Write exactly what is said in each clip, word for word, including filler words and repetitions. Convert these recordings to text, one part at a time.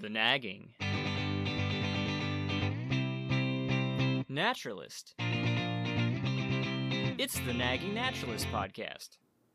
The Nagging Naturalist. It's the Nagging Naturalist podcast.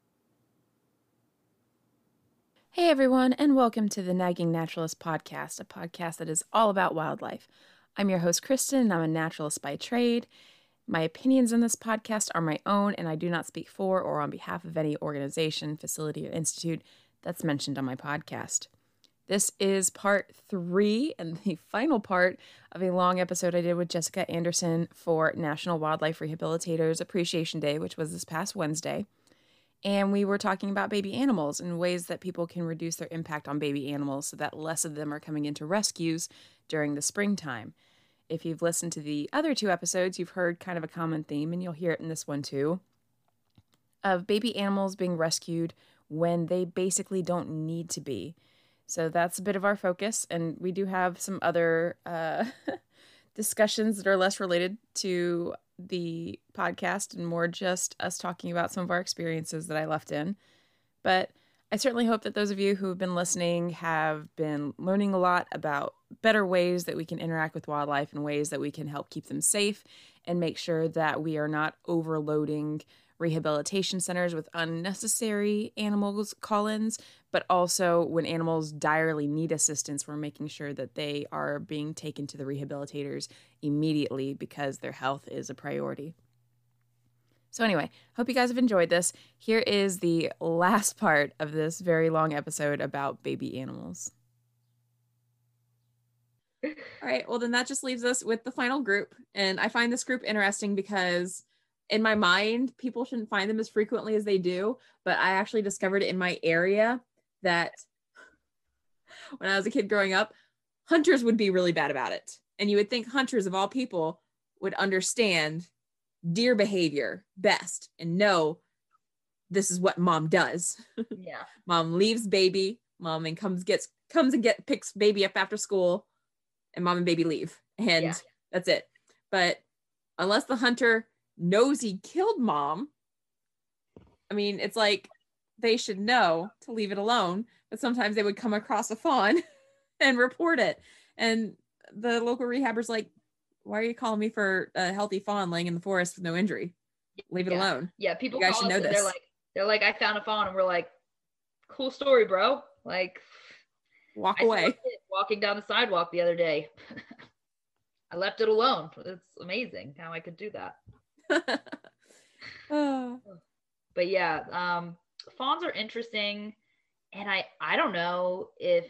Hey everyone, and welcome to the Nagging Naturalist podcast, a podcast that is all about wildlife. I'm your host, Kristen, and I'm a naturalist by trade. My opinions in this podcast are my own, and I do not speak for or on behalf of any organization, facility, or institute that's mentioned on my podcast. This is part three and the final part of a long episode I did with Jessica Anderson for National Wildlife Rehabilitators Appreciation Day, which was this past Wednesday. And we were talking about baby animals and ways that people can reduce their impact on baby animals so that less of them are coming into rescues during the springtime. If you've listened to the other two episodes, you've heard kind of a common theme, and you'll hear it in this one too, of baby animals being rescued when they basically don't need to be. So that's a bit of our focus, and we do have some other uh, discussions that are less related to the podcast and more just us talking about some of our experiences that I left in. But I certainly hope that those of you who have been listening have been learning a lot about better ways that we can interact with wildlife and ways that we can help keep them safe and make sure that we are not overloading rehabilitation centers with unnecessary animals call-ins, but also when animals direly need assistance, we're making sure that they are being taken to the rehabilitators immediately because their health is a priority. So anyway, hope you guys have enjoyed this. Here is the last part of this very long episode about baby animals. All right, well then that just leaves us with the final group. And I find this group interesting because in my mind, people shouldn't find them as frequently as they do, but I actually discovered in my area that when I was a kid growing up, hunters would be really bad about it. And you would think hunters of all people would understand deer behavior best and know this is what mom does. Yeah. Mom leaves baby, mom and comes gets comes and get picks baby up after school, and mom and baby leave. And yeah. That's it. But unless the hunter knows he killed mom, I mean, it's like they should know to leave it alone, but sometimes they would come across a fawn and report it. And the local rehabber's like, why are you calling me for a healthy fawn laying in the forest with no injury? Leave it yeah. alone. Yeah, people you guys call should us know and this. they're like, they're like, I found a fawn, and we're like, cool story, bro. Like, walk I away. saw a kid walking down the sidewalk the other day. I left it alone. It's amazing how I could do that. oh. But yeah, um, fawns are interesting, and I I don't know if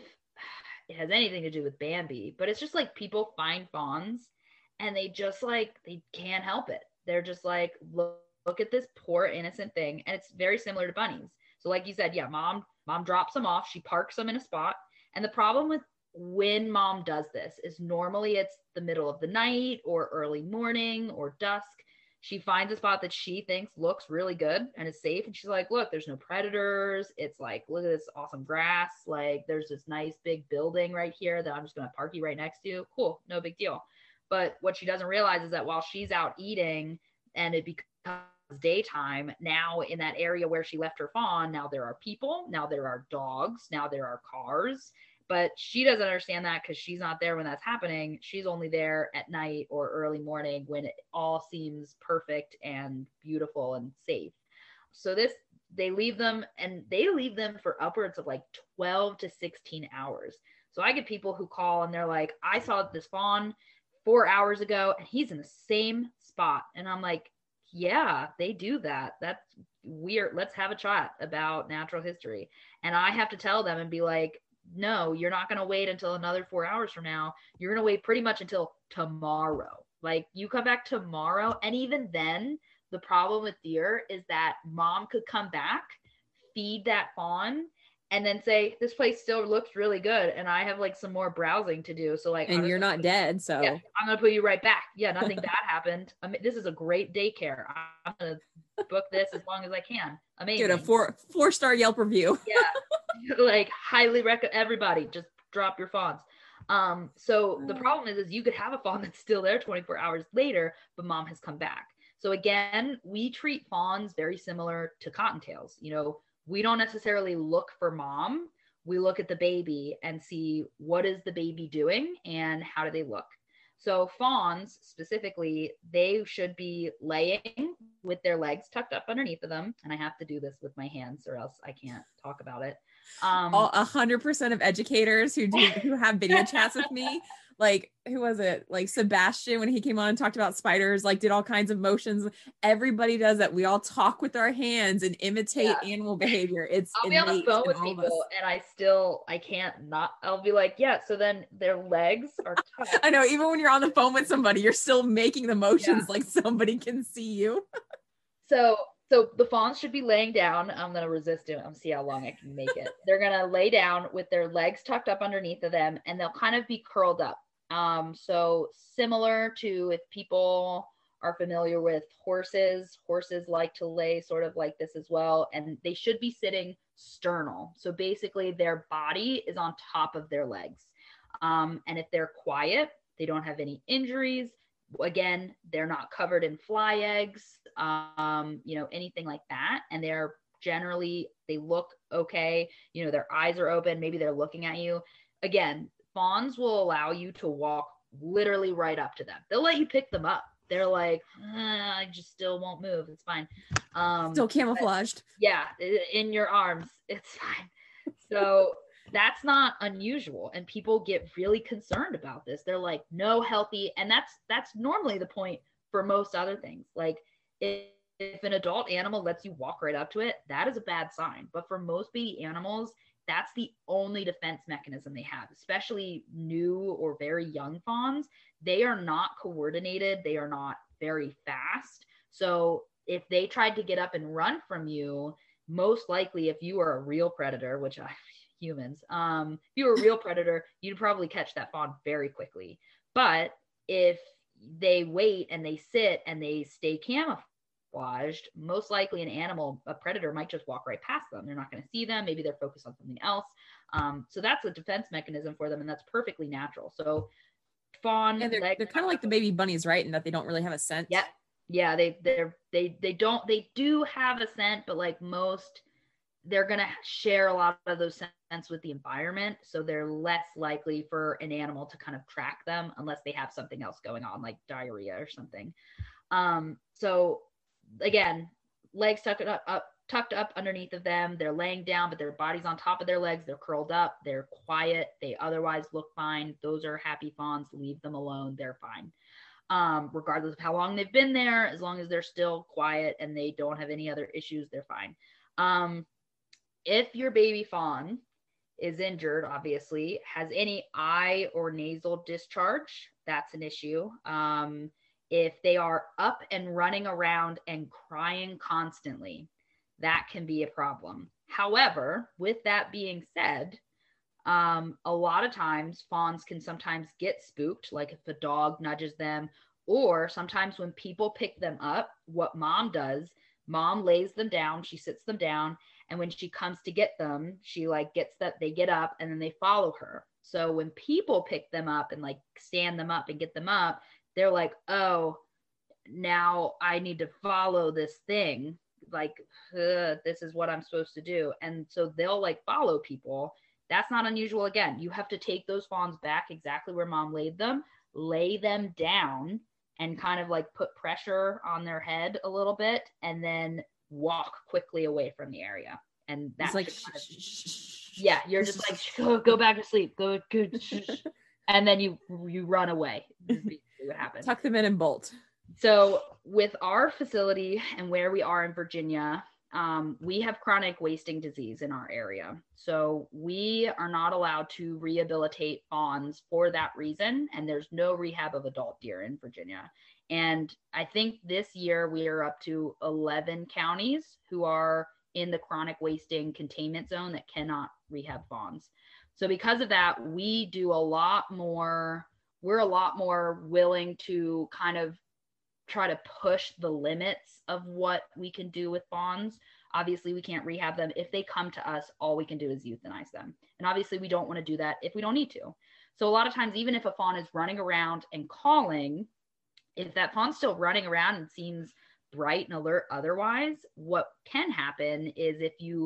it has anything to do with Bambi, but it's just like people find fawns and they just like they can't help it. They're just like, look, look at this poor innocent thing, and it's very similar to bunnies. So like you said, yeah, mom mom drops them off, she parks them in a spot, and the problem with when mom does this is normally it's the middle of the night or early morning or dusk. She finds a spot that she thinks looks really good and is safe. And she's like, look, there's no predators. It's like, look at this awesome grass. Like there's this nice big building right here that I'm just going to park you right next to. Cool. No big deal. But what she doesn't realize is that while she's out eating and it becomes daytime, now in that area where she left her fawn, now there are people, now there are dogs, now there are cars. But she doesn't understand that because she's not there when that's happening. She's only there at night or early morning when it all seems perfect and beautiful and safe. So this, they leave them and they leave them for upwards of like twelve to sixteen hours. So I get people who call and they're like, I saw this fawn four hours ago and he's in the same spot. And I'm like, yeah, they do that. That's weird. Let's have a chat about natural history. And I have to tell them and be like, no, you're not going to wait until another four hours from now. You're going to wait pretty much until tomorrow. Like you come back tomorrow. And even then, the problem with deer is that mom could come back, feed that fawn, and then say, this place still looks really good. And I have like some more browsing to do. So like, and you're not dead. So yeah, I'm going to put you right back. Yeah. Nothing bad happened. I mean, this is a great daycare. I'm going to book this as long as I can. Amazing. Get a four, four star Yelp review. Yeah. Like highly recommend everybody just drop your fawns. Um, so the problem is, is you could have a fawn that's still there twenty-four hours later, but mom has come back. So again, we treat fawns very similar to cottontails. You know, we don't necessarily look for mom. we look at the baby and see what is the baby doing and how do they look. So fawns specifically, they should be laying with their legs tucked up underneath of them. And I have to do this with my hands or else I can't talk about it. Um, All a hundred percent of educators who do who have video chats with me, like who was it? Like Sebastian, when he came on and talked about spiders, like did all kinds of motions. Everybody does that. We all talk with our hands and imitate Yeah. animal behavior. It's I'll be on the innate phone in with all of people us. and I still, I can't not, I'll be like, yeah, so then their legs are tucked. I know, even when you're on the phone with somebody, you're still making the motions like somebody can see you. So, so the fawns should be laying down. I'm going to resist it. I'm see how long I can make it. They're going to lay down with their legs tucked up underneath of them, and they'll kind of be curled up. Um, so similar to if people are familiar with horses, horses like to lay sort of like this as well. And they should be sitting sternal. So basically their body is on top of their legs. Um, and if they're quiet, they don't have any injuries. Again, they're not covered in fly eggs, um, you know, anything like that. And they're generally, they look okay. You know, their eyes are open. Maybe they're looking at you. Again, fawns will allow you to walk literally right up to them. They'll let you pick them up. They're like, uh, I just still won't move. It's fine. Um, Still camouflaged. yeah, in your arms. It's fine. So that's not unusual. And people get really concerned about this. They're like, no, healthy. And that's, that's normally the point for most other things. Like if, if an adult animal lets you walk right up to it, that is a bad sign. But for most baby animals, that's the only defense mechanism they have, especially new or very young fawns. They are not coordinated. They are not very fast. So if they tried to get up and run from you, most likely if you are a real predator, which I, humans, um, if you were a real predator, you'd probably catch that fawn very quickly. But if they wait and they sit and they stay camouflaged, most likely an animal, a predator might just walk right past them. They're not going to see them. Maybe they're focused on something else. Um, so that's a defense mechanism for them. And that's perfectly natural. So fawn, And they're, leg- they're kind of like the baby bunnies, right? In that they don't really have a scent. yeah. Yeah. They, they're, they, they don't, they do have a scent, but like most, they're going to share a lot of those scents with the environment. So they're less likely for an animal to kind of track them unless they have something else going on, like diarrhea or something. Um, so again, legs tucked up, up, tucked up underneath of them. They're laying down, but their body's on top of their legs. They're curled up. They're quiet. They otherwise look fine. Those are happy fawns. Leave them alone. They're fine. Um, regardless of how long they've been there, as long as they're still quiet and they don't have any other issues, they're fine. Um, if your baby fawn is injured, obviously, has any eye or nasal discharge, that's an issue. Um, if they are up and running around and crying constantly, that can be a problem. However, with that being said, um, a lot of times fawns can sometimes get spooked, like if a dog nudges them, or sometimes when people pick them up, what mom does, mom lays them down, she sits them down, and when she comes to get them, she like gets that, they get up and then they follow her. So when people pick them up and like stand them up and get them up, they're like, oh, now I need to follow this thing. Like, uh, this is what I'm supposed to do. And so they'll like follow people. That's not unusual. Again, you have to take those fawns back exactly where mom laid them, lay them down and kind of like put pressure on their head a little bit and then walk quickly away from the area. And that's like, kind of, yeah, you're just like, go, go back to sleep, go, go, and then you, you run away. This is basically what happens. Tuck them in and bolt. So with our facility and where we are in Virginia, um, we have chronic wasting disease in our area. So we are not allowed to rehabilitate fawns for that reason. And there's no rehab of adult deer in Virginia. And I think this year we are up to eleven counties who are in the chronic wasting containment zone that cannot rehab fawns. So because of that, we do a lot more, we're a lot more willing to kind of try to push the limits of what we can do with fawns. Obviously, we can't rehab them. If they come to us, all we can do is euthanize them. And obviously, we don't want to do that if we don't need to. So a lot of times, even if a fawn is running around and calling, if that fawn's still running around and seems bright and alert otherwise, what can happen is if you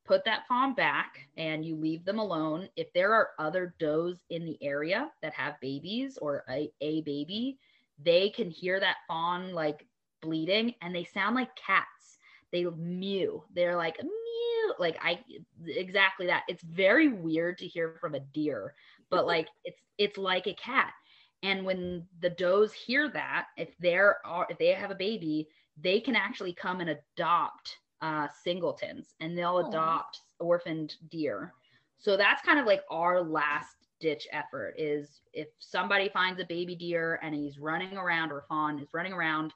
put that fawn back and you leave them alone. If there are other does in the area that have babies or a, a baby, they can hear that fawn like bleeding, and they sound like cats. They mew. They're like mew, like I exactly that. It's very weird to hear from a deer, but like it's it's like a cat. And when the does hear that, if they're if they have a baby, they can actually come and adopt uh, singletons, and they'll Aww. adopt orphaned deer. So that's kind of like our last ditch effort is if somebody finds a baby deer and he's running around, or fawn is running around,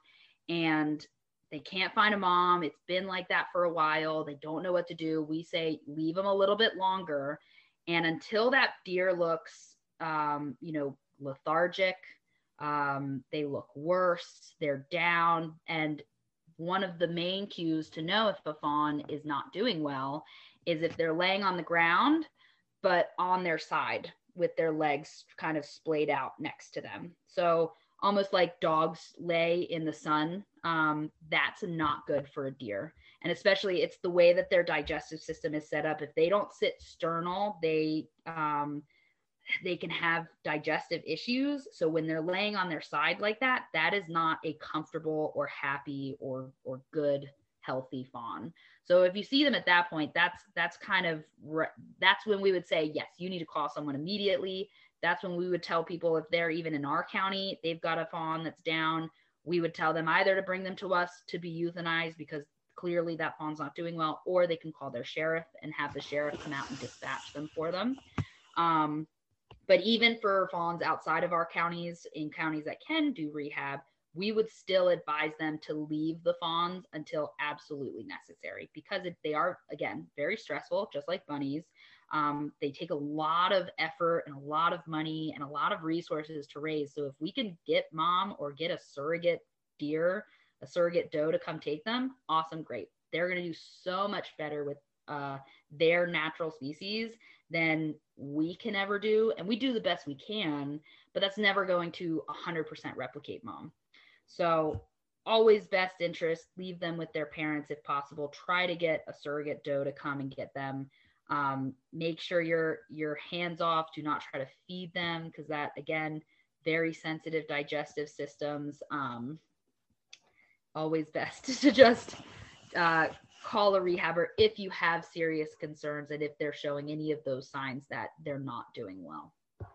and they can't find a mom, it's been like that for a while, they don't know what to do, we say leave them a little bit longer. And until that deer looks, um, you know, lethargic, um, they look worse, they're down. And one of the main cues to know if a fawn is not doing well is if they're laying on the ground, but on their side with their legs kind of splayed out next to them. So almost like dogs lay in the sun. Um, that's not good for a deer. And especially it's the way that their digestive system is set up. If they don't sit sternal, they, um, they can have digestive issues. So when they're laying on their side like that, that is not a comfortable or happy or, or good, healthy fawn. So if you see them at that point, that's, that's kind of, re- that's when we would say, yes, you need to call someone immediately. That's when we would tell people if they're even in our county, they've got a fawn that's down, we would tell them either to bring them to us to be euthanized because clearly that fawn's not doing well, or they can call their sheriff and have the sheriff come out and dispatch them for them. Um, But even for fawns outside of our counties, in counties that can do rehab, we would still advise them to leave the fawns until absolutely necessary, because it, they are, again, very stressful, just like bunnies. Um, they take a lot of effort and a lot of money and a lot of resources to raise. So if we can get mom or get a surrogate deer, a surrogate doe to come take them, awesome, great. They're going to do so much better with uh, their natural species than we can ever do. And we do the best we can, but that's never going to one hundred percent replicate mom. So always best interest, leave them with their parents if possible. Try to get a surrogate doe to come and get them. Um, make sure you're, you're hands off. Do not try to feed them, because that, again, very sensitive digestive systems. Um, always best to just uh, call a rehabber if you have serious concerns and if they're showing any of those signs that they're not doing well. I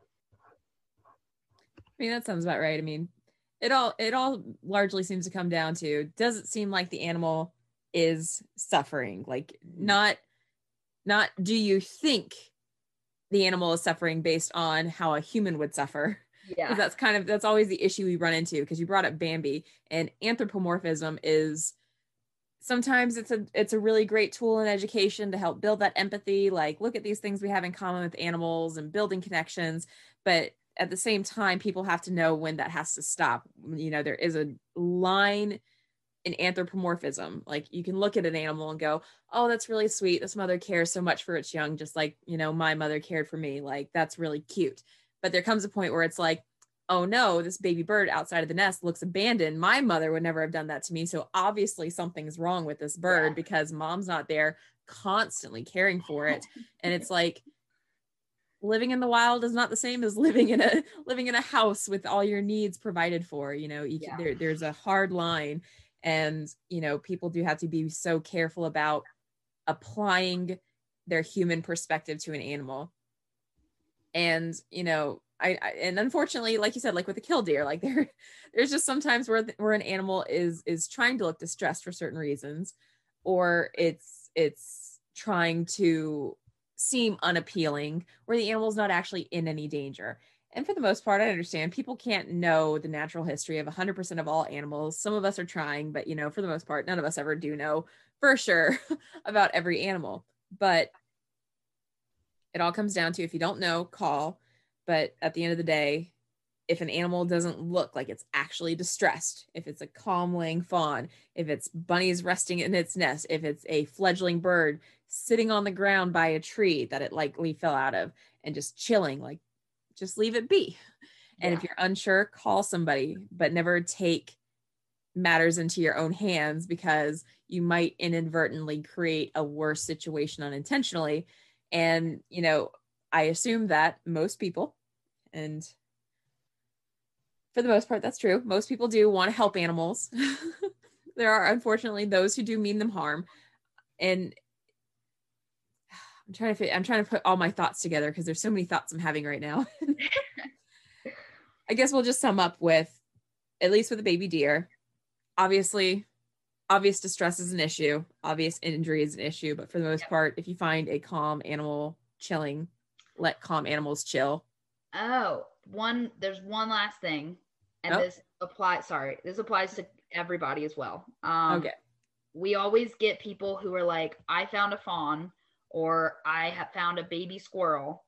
mean, that sounds about right. I mean, it all it all largely seems to come down to, does it seem like the animal is suffering? Like, not not do you think the animal is suffering based on how a human would suffer? Yeah, because that's kind of that's always the issue we run into, because you brought up Bambi, and anthropomorphism is sometimes it's a it's a really great tool in education to help build that empathy, like look at these things we have in common with animals and building connections. But at the same time, people have to know when that has to stop. You know, there is a line in anthropomorphism. Like, you can look at an animal and go, oh, that's really sweet, this mother cares so much for its young, just like, you know, my mother cared for me, like that's really cute. But there comes a point where it's like, oh no, this baby bird outside of the nest looks abandoned. My mother would never have done that to me. So obviously something's wrong with this bird, yeah, because mom's not there constantly caring for it. And it's like, living in the wild is not the same as living in a living in a house with all your needs provided for. You know, you yeah. can, there, there's a hard line, and you know, people do have to be so careful about applying their human perspective to an animal. And you know, I, I and unfortunately, like you said, like with a killdeer, like there there's just sometimes where where an animal is is trying to look distressed for certain reasons, or it's it's trying to seem unappealing, where the animal's not actually in any danger. And for the most part, I understand people can't know the natural history of one hundred percent of all animals. Some of us are trying, but you know, for the most part, none of us ever do know for sure about every animal. But it all comes down to, if you don't know, call. But at the end of the day, if an animal doesn't look like it's actually distressed, if it's a calm laying fawn, if it's bunnies resting in its nest, if it's a fledgling bird sitting on the ground by a tree that it likely fell out of and just chilling, like, just leave it be. And yeah. If you're unsure, call somebody, but never take matters into your own hands, because you might inadvertently create a worse situation unintentionally. And, you know, I assume that most people, and for the most part, that's true. Most people do want to help animals. There are unfortunately those who do mean them harm. And I'm trying to fit, I'm trying to put all my thoughts together because there's so many thoughts I'm having right now. I guess we'll just sum up with, at least with a baby deer, obviously, obvious distress is an issue. Obvious injury is an issue. But for the most Yep. part, if you find a calm animal chilling, let calm animals chill. Oh, one, there's one last thing. And Oh. this applies, sorry, this applies to everybody as well. Um, Okay. We always get people who are like, I found a fawn, or I have found a baby squirrel,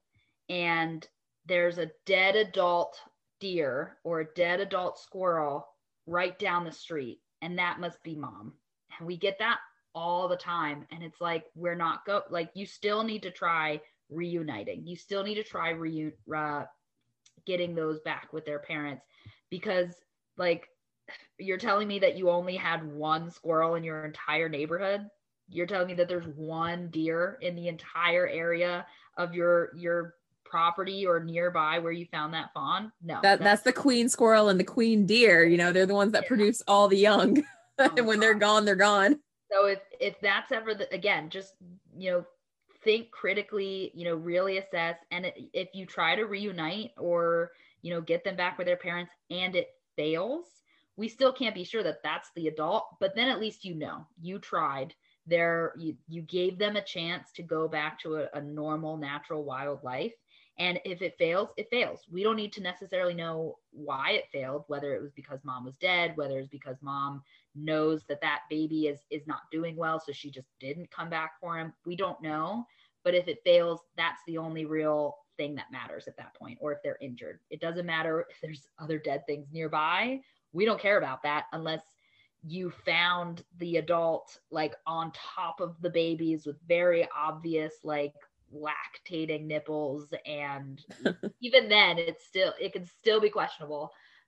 and there's a dead adult deer or a dead adult squirrel right down the street, and that must be mom. And we get that all the time. And it's like, we're not go like, you still need to try reuniting. You still need to try reu- uh, getting those back with their parents, because like, you're telling me that you only had one squirrel in your entire neighborhood. You're telling me that there's one deer in the entire area of your your property or nearby where you found that fawn? No. That that's the queen squirrel and the queen deer. You know, they're the ones that Yeah. produce all the young. Oh, And when they're God. gone, they're gone. So if if that's ever the, again, just, you know, think critically, you know, really assess. And it, if you try to reunite or, you know, get them back with their parents and it fails, we still can't be sure that that's the adult, but then at least, you know, you tried there, you, you gave them a chance to go back to a, a normal, natural, wild life. And if it fails, it fails. We don't need to necessarily know why it failed, whether it was because mom was dead, whether it's because mom knows that that baby is, is not doing well, so she just didn't come back for him. We don't know. But if it fails, that's the only real thing that matters at that point. Or if they're injured, it doesn't matter if there's other dead things nearby. We don't care about that unless you found the adult like on top of the babies with very obvious like lactating nipples, and even then it's still, it can still be questionable.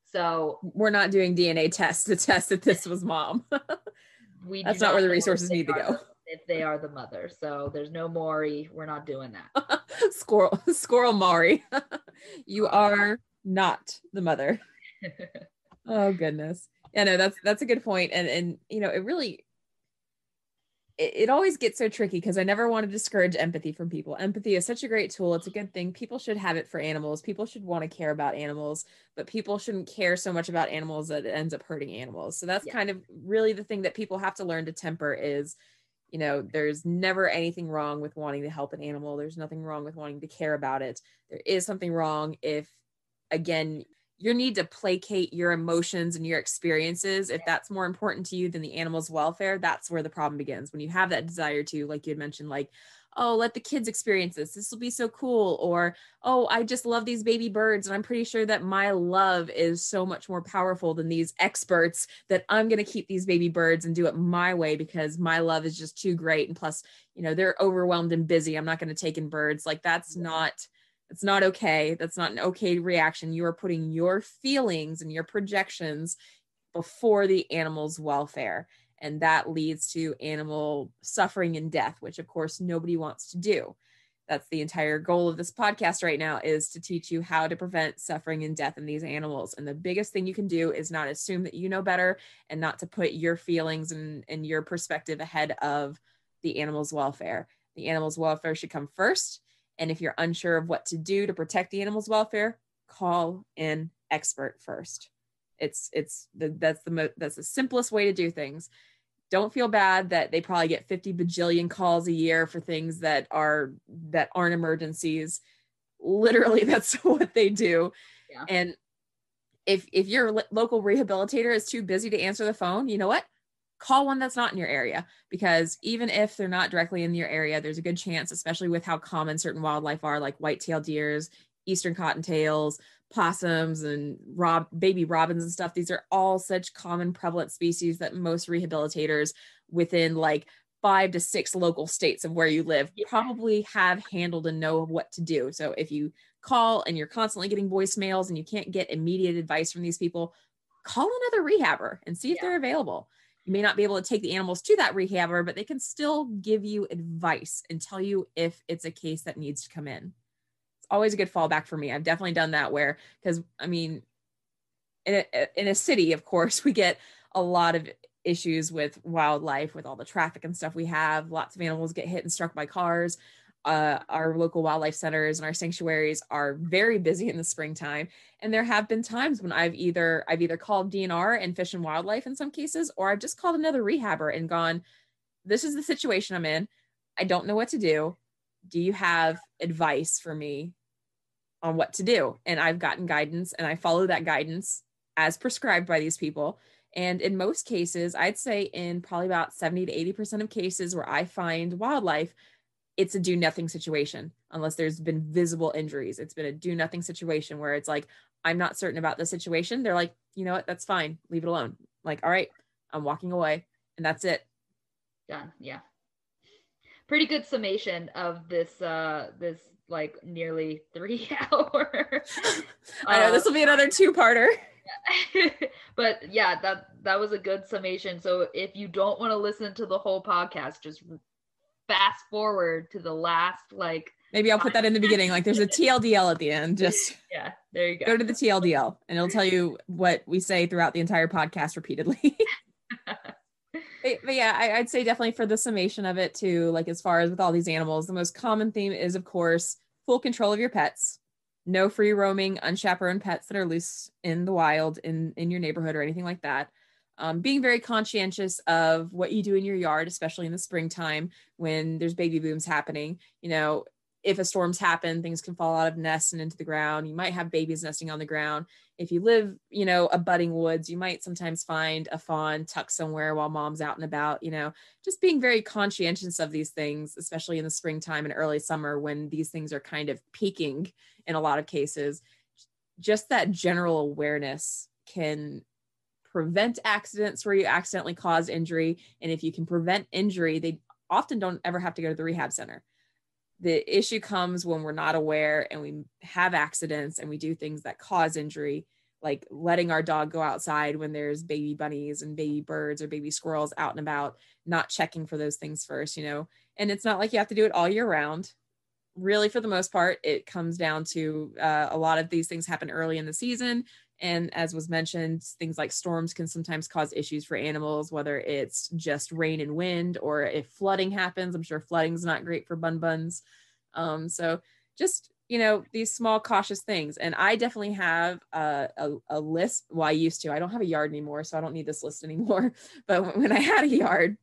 So We're not doing D N A tests to test if this was mom. we That's do not where the know if resources they need to are go. the- if they are the mother. So there's no Maury. We're not doing that. Squirrel, squirrel Maury. You are not the mother. Oh goodness. Yeah, no, that's that's a good point. And and you know, it really it, it always gets so tricky because I never want to discourage empathy from people. Empathy is such a great tool. It's a good thing. People should have it for animals. People should want to care about animals, but people shouldn't care so much about animals that it ends up hurting animals. So that's Yeah. kind of really the thing that people have to learn to temper is, you know, there's never anything wrong with wanting to help an animal. There's nothing wrong with wanting to care about it. There is something wrong if, again, you need to placate your emotions and your experiences. If that's more important to you than the animal's welfare, that's where the problem begins. When you have that desire to, like you had mentioned, like, oh, let the kids experience this. This will be so cool. Or, oh, I just love these baby birds. And I'm pretty sure that my love is so much more powerful than these experts that I'm going to keep these baby birds and do it my way because my love is just too great. And plus, you know, they're overwhelmed and busy. I'm not going to take in birds. Like that's not, it's not okay. That's not an okay reaction. You are putting your feelings and your projections before the animal's welfare. And that leads to animal suffering and death, which of course nobody wants to do. That's the entire goal of this podcast right now, is to teach you how to prevent suffering and death in these animals. And the biggest thing you can do is not assume that you know better and not to put your feelings and, and your perspective ahead of the animal's welfare. The animal's welfare should come first. And if you're unsure of what to do to protect the animal's welfare, call an expert first. It's it's the, that's the mo- that's the simplest way to do things. Don't feel bad that they probably get fifty bajillion calls a year for things that are that aren't emergencies. Literally, that's what they do. Yeah. And if if your lo- local rehabilitator is too busy to answer the phone, you know what? Call one that's not in your area, because even if they're not directly in your area, there's a good chance, especially with how common certain wildlife are, like white-tailed deers, eastern cottontails, possums, and rob baby robins and stuff. These are all such common prevalent species that most rehabilitators within like five to six local states of where you live Yeah. probably have handled and know what to do. So if you call and you're constantly getting voicemails and you can't get immediate advice from these people, call another rehabber and see if Yeah. they're available. You may not be able to take the animals to that rehabber, but they can still give you advice and tell you if it's a case that needs to come in. It's always a good fallback for me. I've definitely done that where, because I mean, in a, in a city, of course, we get a lot of issues with wildlife, with all the traffic and stuff we have. Lots of animals get hit and struck by cars. Uh, our local wildlife centers and our sanctuaries are very busy in the springtime. And there have been times when I've either, I've either called D N R and Fish and Wildlife in some cases, or I've just called another rehabber and gone, this is the situation I'm in. I don't know what to do. Do you have advice for me on what to do? And I've gotten guidance, and I follow that guidance as prescribed by these people. And in most cases, I'd say in probably about seventy to eighty percent of cases where I find wildlife, it's a do nothing situation, unless there's been visible injuries. It's been a do nothing situation where it's like, I'm not certain about the situation. They're like, you know what, that's fine. Leave it alone. Like, all right, I'm walking away, and that's it. Done. Yeah. Pretty good summation of this, uh, this like nearly three hour. I know this will be another two-parter. But yeah, that, that was a good summation. So if you don't want to listen to the whole podcast, just fast forward to the last, like, maybe I'll put that in the beginning. Like there's a T L D L at the end. Just yeah, there you go. Go to the T L D L and it'll tell you what we say throughout the entire podcast repeatedly. but, but yeah, I, I'd say definitely for the summation of it too, like as far as with all these animals, the most common theme is of course, full control of your pets. No free roaming, unchaperoned pets that are loose in the wild in, in your neighborhood or anything like that. Um, being very conscientious of what you do in your yard, especially in the springtime when there's baby booms happening. You know, if a storm's happen, things can fall out of nests and into the ground. You might have babies nesting on the ground. If you live, you know, abutting woods, you might sometimes find a fawn tucked somewhere while mom's out and about, you know, just being very conscientious of these things, especially in the springtime and early summer when these things are kind of peaking in a lot of cases. Just that general awareness can prevent accidents where you accidentally cause injury. And if you can prevent injury, they often don't ever have to go to the rehab center. The issue comes when we're not aware and we have accidents and we do things that cause injury, like letting our dog go outside when there's baby bunnies and baby birds or baby squirrels out and about, not checking for those things first, you know. And it's not like you have to do it all year round. Really, for the most part, it comes down to uh, a lot of these things happen early in the season. And as was mentioned, things like storms can sometimes cause issues for animals, whether it's just rain and wind or if flooding happens. I'm sure flooding's not great for bun buns. Um, so just, you know, these small cautious things. And I definitely have a, a, a list. Well, I used to. I don't have a yard anymore, so I don't need this list anymore. But when I had a yard,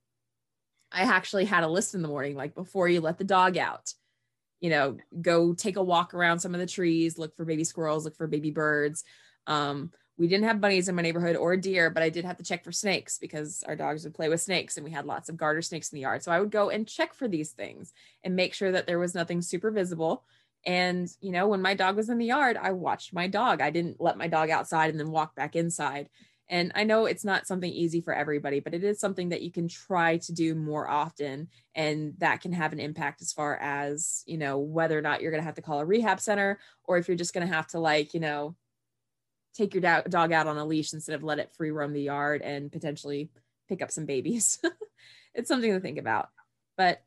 I actually had a list in the morning, like before you let the dog out. You know, go take a walk around some of the trees, look for baby squirrels, look for baby birds. Um, we didn't have bunnies in my neighborhood or deer, but I did have to check for snakes because our dogs would play with snakes and we had lots of garter snakes in the yard. So I would go and check for these things and make sure that there was nothing super visible. And, you know, when my dog was in the yard, I watched my dog. I didn't let my dog outside and then walk back inside. And I know it's not something easy for everybody, but it is something that you can try to do more often. And that can have an impact as far as, you know, whether or not you're going to have to call a rehab center or if you're just going to have to, like, you know, take your do- dog out on a leash instead of let it free roam the yard and potentially pick up some babies. It's something to think about. But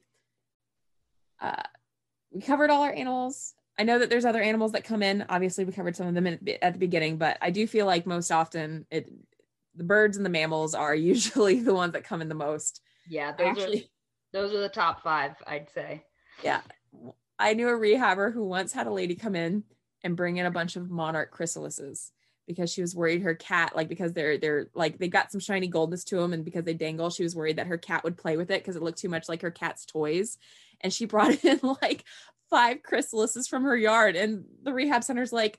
uh, we covered all our animals. I know that there's other animals that come in. Obviously, we covered some of them in, at the beginning, but I do feel like most often it the birds and the mammals are usually the ones that come in the most. Yeah, those Actually, are those are the top five, I'd say. Yeah. I knew a rehabber who once had a lady come in and bring in a bunch of monarch chrysalises because she was worried her cat, like, because they're they're like they got some shiny goldness to them, and because they dangle, she was worried that her cat would play with it because it looked too much like her cat's toys. And she brought in like five chrysalises from her yard, and the rehab center's like,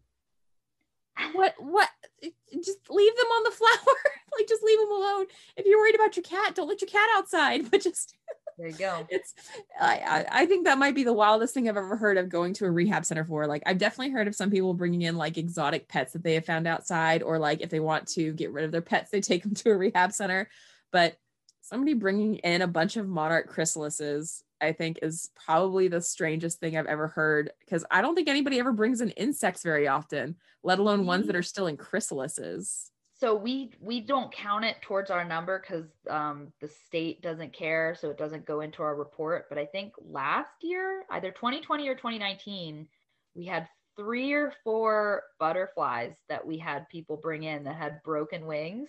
what what just leave them on the flower. Like, just leave them alone. If you're worried about your cat, don't let your cat outside, but just there you go. It's I I think that might be the wildest thing I've ever heard of going to a rehab center for. Like, I've definitely heard of some people bringing in like exotic pets that they have found outside, or like if they want to get rid of their pets, they take them to a rehab center. But somebody bringing in a bunch of monarch chrysalises, I think, is probably the strangest thing I've ever heard, because I don't think anybody ever brings in insects very often, let alone ones that are still in chrysalises. so we we don't count it towards our number because um, the state doesn't care, so it doesn't go into our report. But I think last year, either twenty twenty or twenty nineteen, we had three or four butterflies that we had people bring in that had broken wings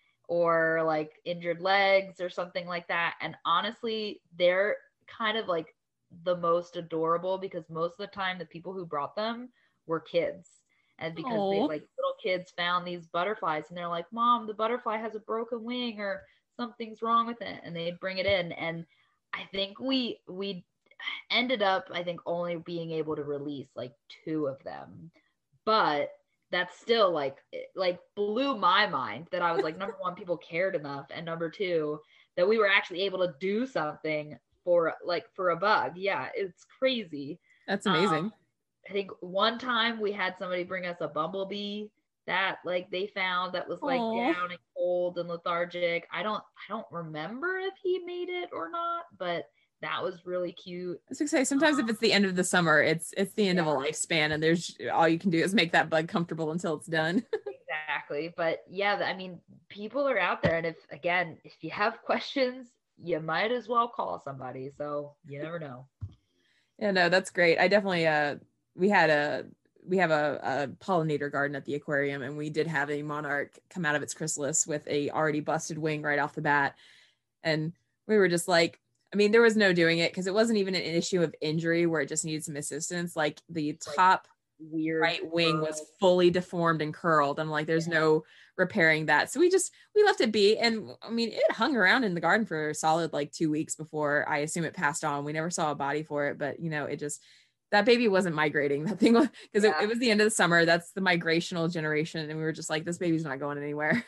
or like injured legs or something like that. And honestly, they're kind of like the most adorable because most of the time the people who brought them were kids. And because Aww. they like little kids found these butterflies and they're like, Mom, the butterfly has a broken wing or something's wrong with it. And they'd bring it in. And I think we, we ended up, I think, only being able to release like two of them. But that's still like, like blew my mind that I was like, number one, people cared enough. And number two, that we were actually able to do something for like, for a bug. Yeah. It's crazy. That's amazing. Um, I think one time we had somebody bring us a bumblebee that like they found that was like Aww. down and cold and lethargic. I don't I don't remember if he made it or not, but that was really cute. I was gonna say sometimes um, if it's the end of the summer, it's it's the end yeah. of a lifespan, and there's all you can do is make that bug comfortable until it's done. Exactly. But yeah, I mean, people are out there, and if again, if you have questions, you might as well call somebody. So you never know. Yeah, no, that's great. I definitely uh we had a we have a, a pollinator garden at the aquarium, and we did have a monarch come out of its chrysalis with a already busted wing right off the bat. And we were just like, I mean, there was no doing it because it wasn't even an issue of injury where it just needed some assistance. Like the top like weird right wing was fully deformed and curled. I'm like, there's yeah. no repairing that. So we just, we left it be. And I mean, it hung around in the garden for a solid like two weeks before I assume it passed on. We never saw a body for it, but you know, it just, that baby wasn't migrating. That thing was, because yeah. it, it was the end of the summer. That's the migrational generation. And we were just like, this baby's not going anywhere.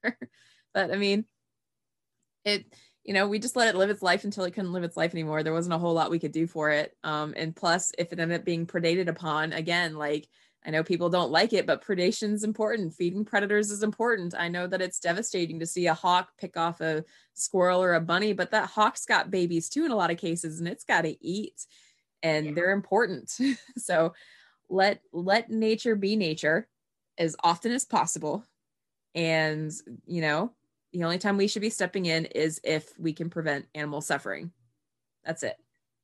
But I mean, it, you know, we just let it live its life until it couldn't live its life anymore. There wasn't a whole lot we could do for it. Um, and plus, if it ended up being predated upon, again, like, I know people don't like it, but predation is important. Feeding predators is important. I know that it's devastating to see a hawk pick off a squirrel or a bunny, but that hawk's got babies too in a lot of cases, and it's got to eat. And yeah. they're important. So let let nature be nature as often as possible. And, you know, the only time we should be stepping in is if we can prevent animal suffering. That's it.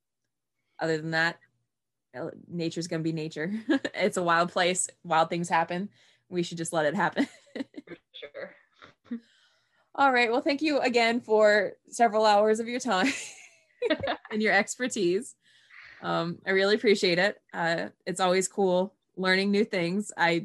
Other than that, nature's going to be nature. It's a wild place. Wild things happen. We should just let it happen. For sure. All right. Well, thank you again for several hours of your time and your expertise. Um, I really appreciate it. Uh, it's always cool learning new things. I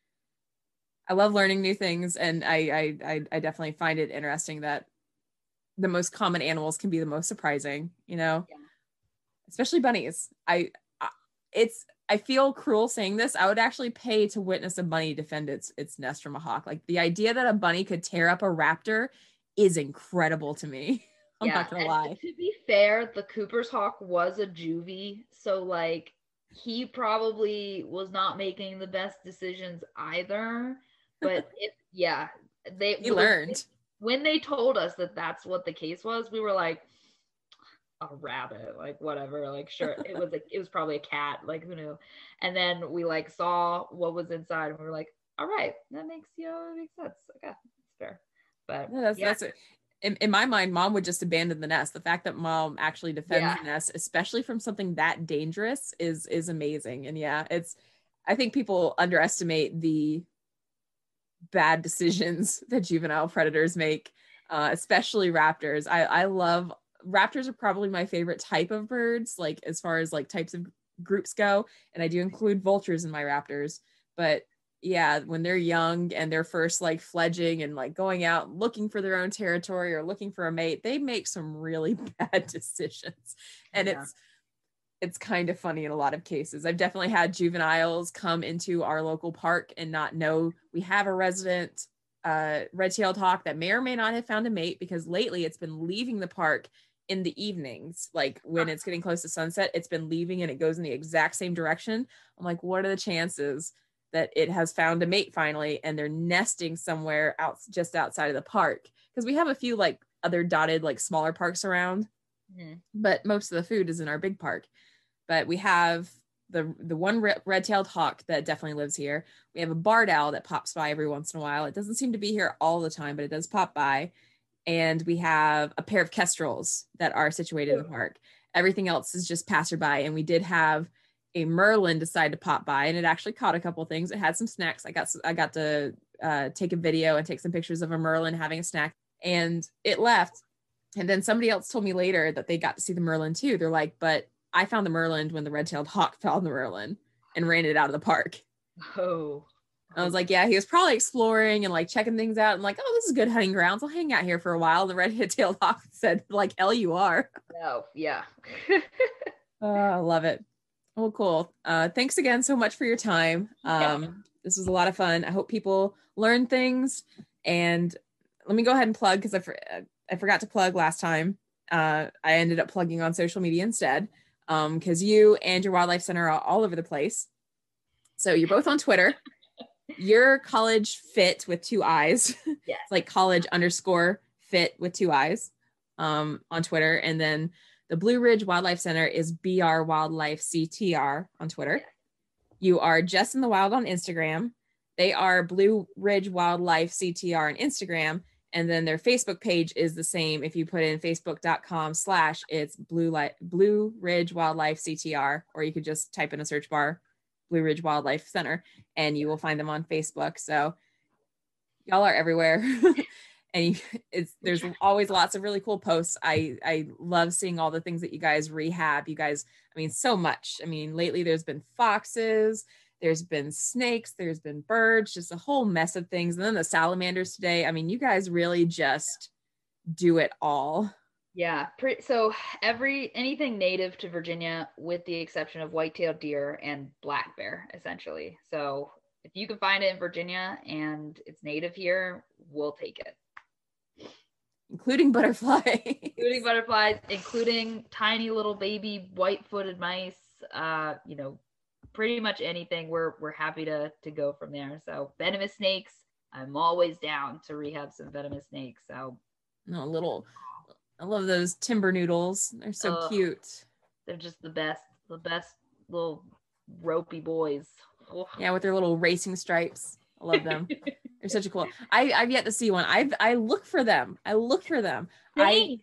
I love learning new things, and I, I I definitely find it interesting that the most common animals can be the most surprising. You know, yeah. Especially bunnies. I, I it's I feel cruel saying this. I would actually pay to witness a bunny defend its its nest from a hawk. Like the idea that a bunny could tear up a raptor is incredible to me. I'm yeah, not gonna lie. To be fair, the Cooper's hawk was a juvie, so like he probably was not making the best decisions either. But it, yeah, they he learned when they told us that that's what the case was. We were like, a rabbit, like whatever, like sure, it was like it was probably a cat, like who knew? And then we like saw what was inside, and we were like, all right, that makes you know, it makes sense. Okay, it's fair. But yeah, that's yeah. that's it. In, in my mind, mom would just abandon the nest. The fact that mom actually defends yeah. the nest, especially from something that dangerous, is is amazing. And yeah, it's, I think people underestimate the bad decisions that juvenile predators make, uh, especially raptors. I, I love, raptors are probably my favorite type of birds, like as far as like types of groups go. And I do include vultures in my raptors, but yeah, when they're young and they're first like fledging and like going out looking for their own territory or looking for a mate, they make some really bad decisions. And yeah. it's it's kind of funny in a lot of cases. I've definitely had juveniles come into our local park and not know we have a resident uh, red-tailed hawk that may or may not have found a mate, because lately it's been leaving the park in the evenings, like when it's getting close to sunset, it's been leaving and it goes in the exact same direction. I'm like, what are the chances that it has found a mate finally and they're nesting somewhere out just outside of the park? Because we have a few like other dotted like smaller parks around, mm-hmm. but most of the food is in our big park. But we have the the one re- red-tailed hawk that definitely lives here. We have a barred owl that pops by every once in a while. It doesn't seem to be here all the time, but it does pop by. And we have a pair of kestrels that are situated in the park. Everything else is just passerby. And we did have a merlin decide to pop by, and it actually caught a couple things. It had some snacks. I got I got to uh, take a video and take some pictures of a merlin having a snack, and it left. And then somebody else told me later that they got to see the merlin too. They're like, but I found the merlin when the red-tailed hawk found the merlin and ran it out of the park. Oh. I was like, yeah, he was probably exploring and like checking things out and like, oh, this is good hunting grounds. I'll hang out here for a while. And the red-tailed hawk said, like, hell you are. Oh, yeah. Oh, I love it. Well, cool. Uh, thanks again so much for your time. Um, Yeah. This was a lot of fun. I hope people learn things. And let me go ahead and plug, because I, for- I forgot to plug last time. Uh, I ended up plugging on social media instead, because um, you and your wildlife center are all over the place. So you're both on Twitter. You're College Fit with two eyes. Yes. It's like college underscore fit with two eyes um, on Twitter. And then the Blue Ridge Wildlife Center is B R Wildlife C T R on Twitter. Yes. You are Just in the Wild on Instagram. They are Blue Ridge Wildlife C T R on Instagram. And then their Facebook page is the same. If you put in facebook.com slash it's Blue, Li- Blue Ridge Wildlife C T R, or you could just type in a search bar, Blue Ridge Wildlife Center, and you will find them on Facebook. So y'all are everywhere. And you, it's there's always lots of really cool posts. I I love seeing all the things that you guys rehab. You guys, I mean, so much. I mean, lately there's been foxes, there's been snakes, there's been birds, just a whole mess of things. And then the salamanders today. I mean, you guys really just do it all. Yeah. Pre- so every anything native to Virginia, with the exception of white-tailed deer and black bear, essentially. So if you can find it in Virginia and it's native here, we'll take it. Including butterflies. Including butterflies, including tiny little baby white-footed mice. Uh, you know, pretty much anything. We're we're happy to to go from there. So venomous snakes, I'm always down to rehab some venomous snakes. So no little. I love those timber noodles. They're so uh, cute. They're just the best, the best little ropey boys. Yeah, with their little racing stripes. I love them. They're such a cool. I, I've yet to see one. I've I look for them. I look for them. I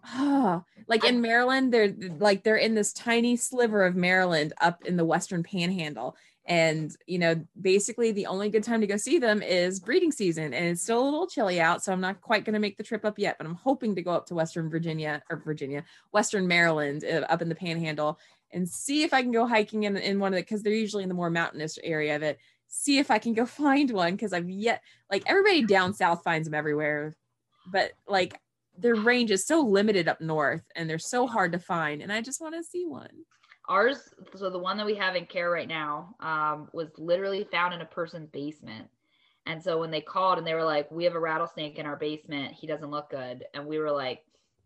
oh, like in Maryland, they're like they're in this tiny sliver of Maryland up in the Western Panhandle. And, you know, basically the only good time to go see them is breeding season. And it's still a little chilly out. So I'm not quite going to make the trip up yet, but I'm hoping to go up to Western Virginia or Virginia, Western Maryland, uh, up in the Panhandle, and see if I can go hiking in, in one of the, because they're usually in the more mountainous area of it. See if I can go find one, because I've yet, like everybody down south finds them everywhere. But like their range is so limited up north and they're so hard to find. And I just want to see one. Ours, so the one that we have in care right now, um, was literally found in a person's basement. And so when they called and they were like, we have a rattlesnake in our basement, he doesn't look good. And we were like,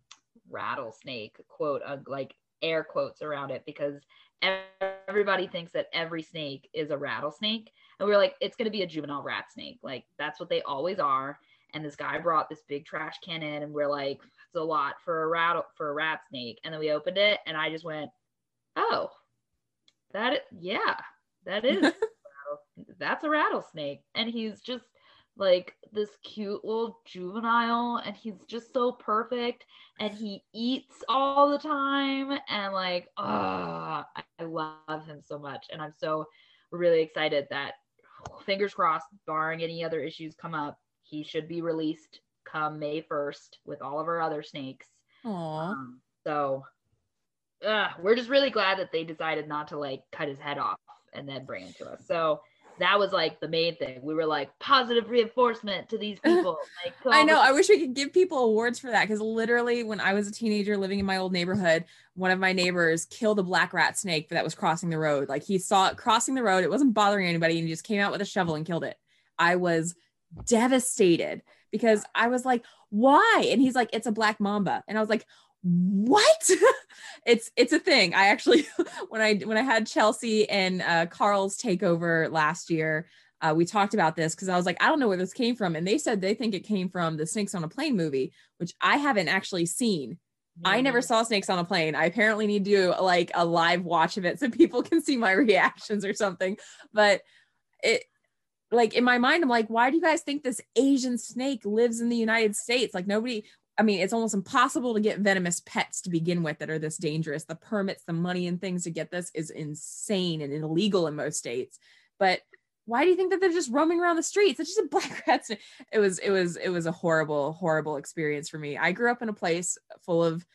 rattlesnake, quote, uh, like air quotes around it, because everybody thinks that every snake is a rattlesnake. And we were like, it's going to be a juvenile rat snake. Like, that's what they always are. And this guy brought this big trash can in, and we're like, it's a lot for a rattle for a rat snake. And then we opened it, and I just went, oh, that, yeah, that is, that's a rattlesnake. And he's just like this cute little juvenile, and he's just so perfect, and he eats all the time, and like, oh, I, I love him so much. And I'm so really excited that, fingers crossed, barring any other issues come up, he should be released come May first with all of our other snakes. Aww. Um, so uh, we're just really glad that they decided not to like cut his head off and then bring him to us. So that was like the main thing. We were like positive reinforcement to these people. Like, I know. I wish we could give people awards for that, because literally when I was a teenager living in my old neighborhood, one of my neighbors killed a black rat snake that was crossing the road. Like, he saw it crossing the road. It wasn't bothering anybody, and he just came out with a shovel and killed it. I was devastated because I was like, why? And he's like, it's a black mamba. And I was like, what? it's it's a thing. I actually when I when I had Chelsea and uh Carl's takeover last year, uh we talked about this, because I was like, I don't know where this came from, and they said they think it came from the Snakes on a Plane movie, which I haven't actually seen. I never saw snakes on a plane. I apparently need to do like a live watch of it so people can see my reactions or something. But it, like in my mind, I'm like, why do you guys think this Asian snake lives in the United States? Like nobody, I mean, it's almost impossible to get venomous pets to begin with that are this dangerous. The permits, the money and things to get this is insane and illegal in most states. But why do you think that they're just roaming around the streets? It's just a black rat snake. It was, it was, it was a horrible, horrible experience for me. I grew up in a place full of,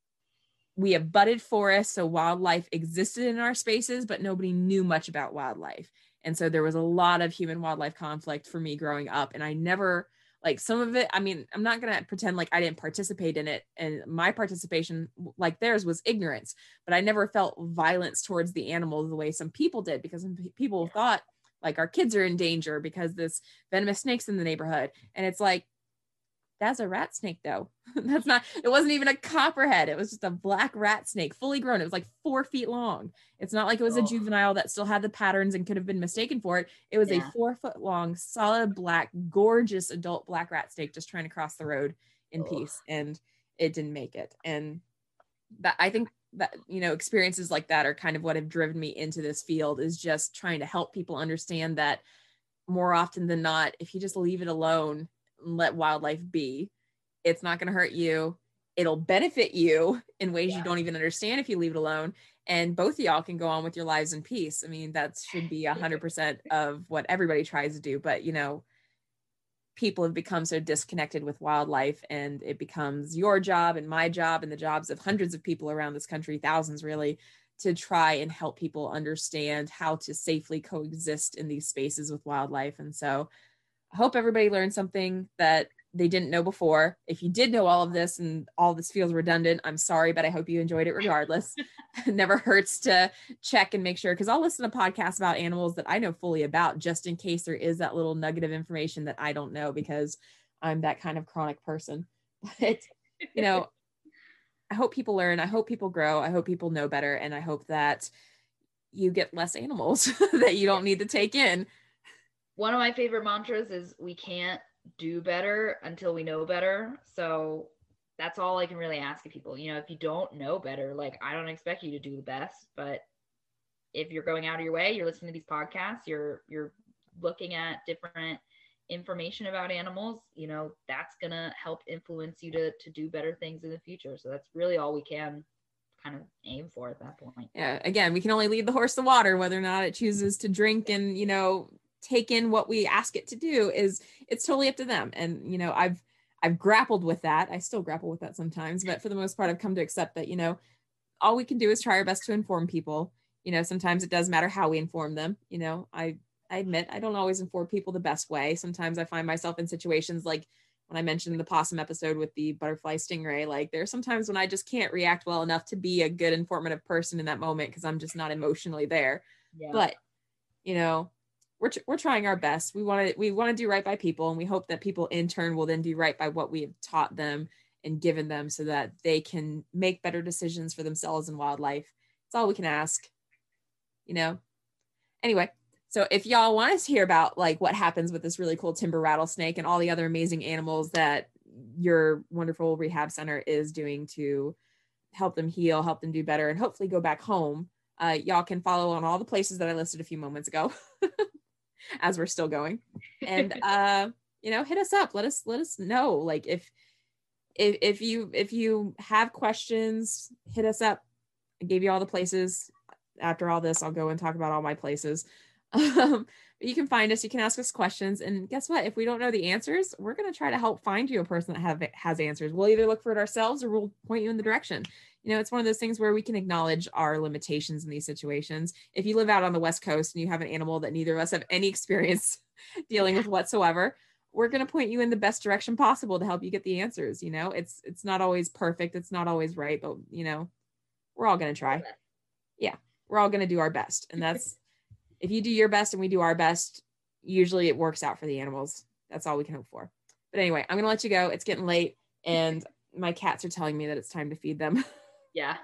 we have budded forests, so wildlife existed in our spaces, but nobody knew much about wildlife. And so there was a lot of human wildlife conflict for me growing up. And I never, like some of it, I mean, I'm not going to pretend like I didn't participate in it. And my participation, like theirs, was ignorance, but I never felt violence towards the animals the way some people did, because some people thought like our kids are in danger because this venomous snake's in the neighborhood. And it's like, that's a rat snake though. That's not, it wasn't even a copperhead. It was just a black rat snake, fully grown. It was like four feet long. It's not like it was Oh. a juvenile that still had the patterns and could have been mistaken for it. It was Yeah. a four foot long, solid black, gorgeous adult black rat snake just trying to cross the road in Oh. peace. And it didn't make it. And that, I think that, you know, experiences like that are kind of what have driven me into this field, is just trying to help people understand that more often than not, if you just leave it alone and let wildlife be, it's not going to hurt you. It'll benefit you in ways Yeah. you don't even understand if you leave it alone. And both of y'all can go on with your lives in peace. I mean, that should be a hundred percent of what everybody tries to do. But, you know, people have become so disconnected with wildlife, and it becomes your job and my job and the jobs of hundreds of people around this country, thousands really, to try and help people understand how to safely coexist in these spaces with wildlife. And so I hope everybody learned something that they didn't know before. If you did know all of this and all this feels redundant, I'm sorry, but I hope you enjoyed it regardless. It never hurts to check and make sure, because I'll listen to podcasts about animals that I know fully about, just in case there is that little nugget of information that I don't know, because I'm that kind of chronic person. But, you know, I hope people learn. I hope people grow. I hope people know better. And I hope that you get less animals that you don't need to take in. One of my favorite mantras is we can't do better until we know better. So that's all I can really ask of people. You know, if you don't know better, like I don't expect you to do the best, but if you're going out of your way, you're listening to these podcasts, you're you're looking at different information about animals, you know, that's gonna help influence you to to do better things in the future. So that's really all we can kind of aim for at that point. Yeah, again, we can only lead the horse to water. Whether or not it chooses to drink and, you know, take in what we ask it to do, is it's totally up to them. And, you know, I've I've grappled with that. I still grapple with that sometimes, but for the most part, I've come to accept that, you know, all we can do is try our best to inform people. You know, sometimes it does matter how we inform them. You know, I I admit I don't always inform people the best way. Sometimes I find myself in situations like when I mentioned the possum episode with the butterfly stingray, like there are some times when I just can't react well enough to be a good informative person in that moment, because I'm just not emotionally there. Yeah. But, you know, we're, we're trying our best. We want to, we want to do right by people. And we hope that people in turn will then do right by what we have taught them and given them, so that they can make better decisions for themselves and wildlife. It's all we can ask, you know? Anyway, so if y'all want us to hear about like what happens with this really cool timber rattlesnake and all the other amazing animals that your wonderful rehab center is doing to help them heal, help them do better, and hopefully go back home, uh, y'all can follow on all the places that I listed a few moments ago as we're still going. And, uh, you know, hit us up. Let us, let us know. Like if, if, if you, if you have questions, hit us up. I gave you all the places. After all this, I'll go and talk about all my places. Um, but you can find us, you can ask us questions, and guess what? If we don't know the answers, we're going to try to help find you a person that have has answers. We'll either look for it ourselves or we'll point you in the direction. You know, it's one of those things where we can acknowledge our limitations in these situations. If you live out on the West Coast and you have an animal that neither of us have any experience dealing with whatsoever, we're going to point you in the best direction possible to help you get the answers. You know, it's, it's not always perfect. It's not always right, but you know, we're all going to try. Yeah. We're all going to do our best. And that's, if you do your best and we do our best, usually it works out for the animals. That's all we can hope for. But anyway, I'm going to let you go. It's getting late and my cats are telling me that it's time to feed them. Yeah.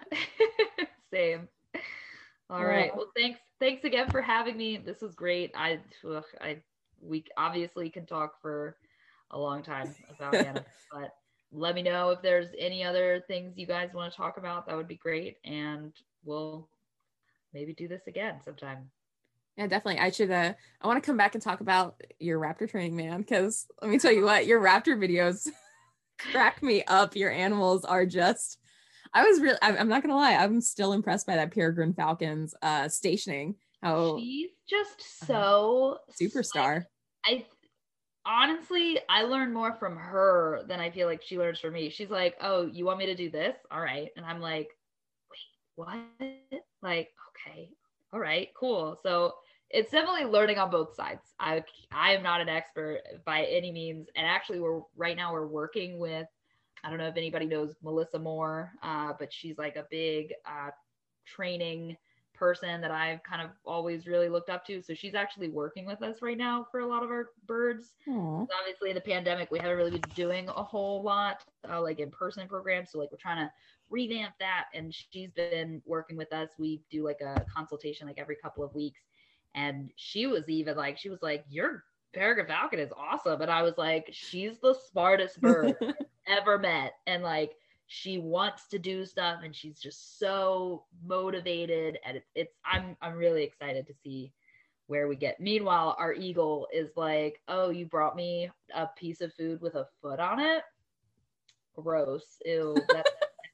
Same. All right. Well, thanks. Thanks again for having me. This was great. I, ugh, I, we obviously can talk for a long time about animals, but let me know if there's any other things you guys want to talk about. That would be great. And we'll maybe do this again sometime. Yeah, definitely. I should, uh, I want to come back and talk about your raptor training, man. Cause let me tell you what, your raptor videos crack me up. Your animals are just, I was really, I'm, I'm not going to lie. I'm still impressed by that peregrine falcon's uh, stationing. How she's just so uh, superstar. I, I honestly, I learn more from her than I feel like she learns from me. She's like, oh, you want me to do this? All right. And I'm like, wait, what? Like, okay. All right, cool. So it's definitely learning on both sides. I I am not an expert by any means. And actually we're right now we're working with, I don't know if anybody knows Melissa Moore, uh, but she's like a big uh, training person that I've kind of always really looked up to. So she's actually working with us right now for a lot of our birds. Obviously in the pandemic, we haven't really been doing a whole lot uh, like in-person programs. So like we're trying to revamp that. And she's been working with us. We do like a consultation like every couple of weeks. And she was even like, she was like, your peregrine falcon is awesome. And I was like, she's the smartest bird I've ever met. And like, she wants to do stuff and she's just so motivated. And it's, it's I'm, I'm really excited to see where we get. Meanwhile, our eagle is like, oh, you brought me a piece of food with a foot on it. Gross. Ew. That's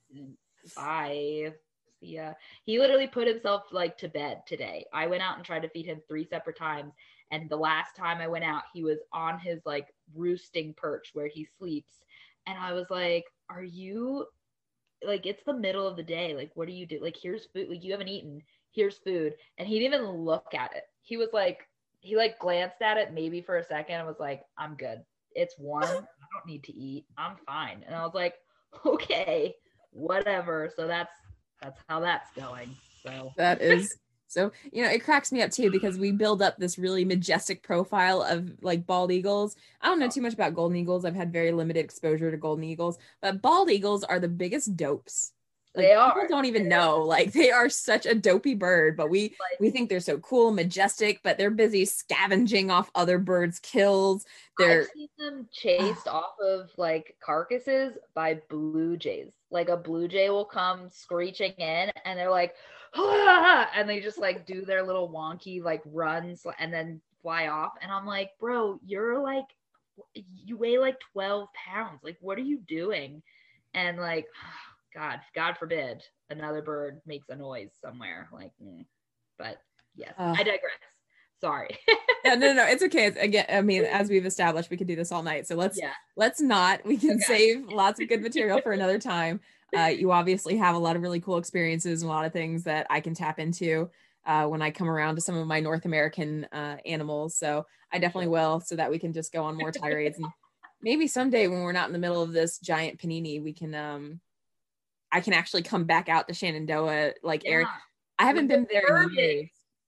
bye. Yeah, he literally put himself like to bed today. I went out and tried to feed him three separate times, and the last time I went out he was on his like roosting perch where he sleeps, and I was like, are you like, it's the middle of the day, like what do you do? Like, here's food, like you haven't eaten, here's food. And he didn't even look at it. He was like, he like glanced at it maybe for a second and was like, I'm good, it's warm, I don't need to eat, I'm fine. And I was like, okay, whatever. So that's that's how that's going. So that is so, you know, it cracks me up too, because we build up this really majestic profile of like bald eagles. I don't know too much about golden eagles. I've had very limited exposure to golden eagles, but bald eagles are the biggest dopes. Like, they are. People don't even know. Like, they are such a dopey bird, but we like, we think they're so cool, majestic, but they're busy scavenging off other birds' kills. They're I've seen them chased off of like carcasses by blue jays. Like a blue jay will come screeching in and they're like, ah! And they just like do their little wonky like runs and then fly off. And I'm like, bro, you're like, you weigh like twelve pounds. Like, what are you doing? And like, God, God forbid another bird makes a noise somewhere. Like, mm. But yes, uh, I digress. Sorry. yeah, no, no, no, it's okay. It's, again, I mean, as we've established, we could do this all night. So let's, yeah. let's not, we can okay. save lots of good material for another time. Uh, you obviously have a lot of really cool experiences and a lot of things that I can tap into uh, when I come around to some of my North American uh, animals. So I definitely will, so that we can just go on more tirades. And maybe someday when we're not in the middle of this giant panini, we can, um, I can actually come back out to Shenandoah, like yeah. area. I haven't been there in years.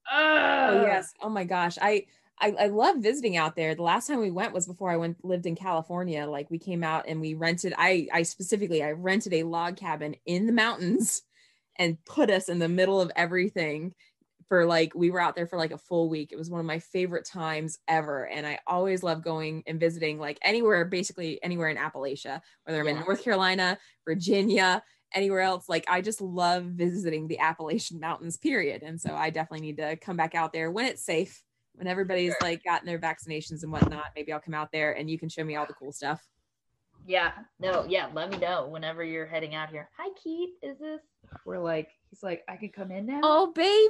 Oh yes. Oh my gosh. I, I I love visiting out there. The last time we went was before I went lived in California. Like, we came out and we rented, I I specifically I rented a log cabin in the mountains and put us in the middle of everything for like, we were out there for like a full week. It was one of my favorite times ever. And I always love going and visiting like anywhere, basically anywhere in Appalachia, whether I'm yeah. in North Carolina, Virginia, anywhere else. Like, I just love visiting the Appalachian Mountains, period. And so I definitely need to come back out there when it's safe, when everybody's sure. like gotten their vaccinations and whatnot. Maybe I'll come out there and you can show me all the cool stuff. Yeah, no, yeah. Let me know whenever you're heading out here. Hi, Keith. Is this? We're like, he's like, I could come in now. Oh,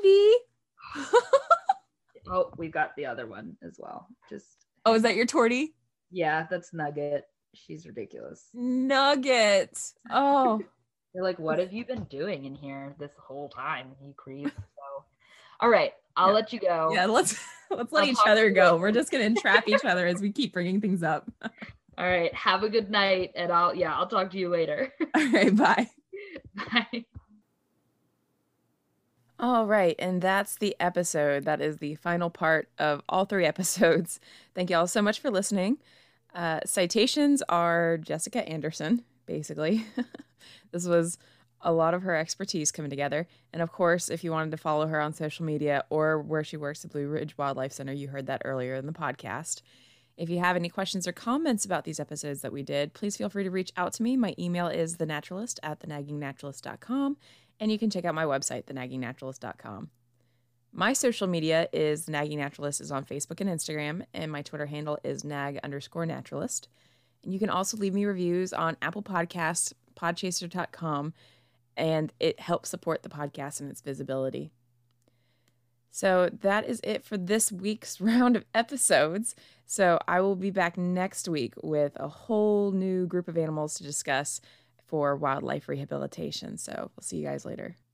baby. Oh, we've got the other one as well. Just. Oh, is that your tortie? Yeah, that's Nugget. She's ridiculous. Nugget. Oh. They're like, what have you been doing in here this whole time, you creep? So, all right, I'll yeah. let you go. Yeah, let's let's let I'll each other go. Later. We're just gonna entrap each other as we keep bringing things up. All right, have a good night, and I'll yeah, I'll talk to you later. All right, bye. Bye. All right, and that's the episode. That is the final part of all three episodes. Thank you all so much for listening. Uh, citations are Jessica Anderson, basically. This was a lot of her expertise coming together. And of course, if you wanted to follow her on social media or where she works at Blue Ridge Wildlife Center, you heard that earlier in the podcast. If you have any questions or comments about these episodes that we did, please feel free to reach out to me. My email is thenaturalist at the nagging naturalist dot com, and you can check out my website, the nagging naturalist dot com. My social media is The Nagging Naturalist is on Facebook and Instagram, and my Twitter handle is nag underscore naturalist. And you can also leave me reviews on Apple Podcasts, podchaser dot com, and it helps support the podcast and its visibility. So that is it for this week's round of episodes. So I will be back next week with a whole new group of animals to discuss for wildlife rehabilitation. So we'll see you guys later.